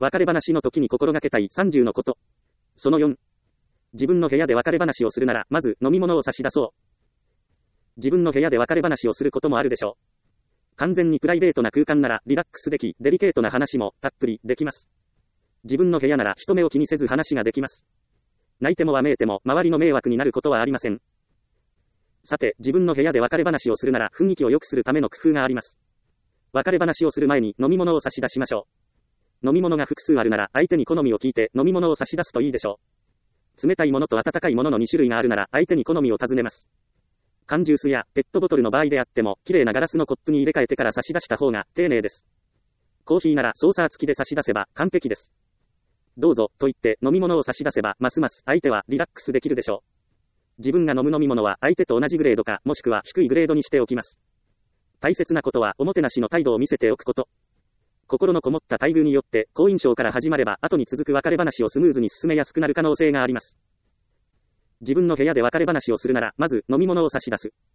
別れ話の時に心がけたい30のこと。その4。自分の部屋で別れ話をするなら、まず飲み物を差し出そう。自分の部屋で別れ話をすることもあるでしょう。完全にプライベートな空間ならリラックスでき、デリケートな話もたっぷりできます。自分の部屋なら人目を気にせず話ができます。泣いてもわめいても周りの迷惑になることはありません。さて、自分の部屋で別れ話をするなら雰囲気を良くするための工夫があります。別れ話をする前に飲み物を差し出しましょう。飲み物が複数あるなら相手に好みを聞いて飲み物を差し出すといいでしょう。冷たいものと温かいものの2種類があるなら相手に好みを尋ねます。缶ジュースやペットボトルの場合であっても、綺麗なガラスのコップに入れ替えてから差し出した方が丁寧です。コーヒーならソーサー付きで差し出せば完璧です。どうぞと言って飲み物を差し出せばますます相手はリラックスできるでしょう。自分が飲む飲み物は相手と同じグレードかもしくは低いグレードにしておきます。大切なことはおもてなしの態度を見せておくこと。心のこもった待遇によって好印象から始まれば後に続く別れ話をスムーズに進めやすくなる可能性があります。自分の部屋で別れ話をするならまず飲み物を差し出す。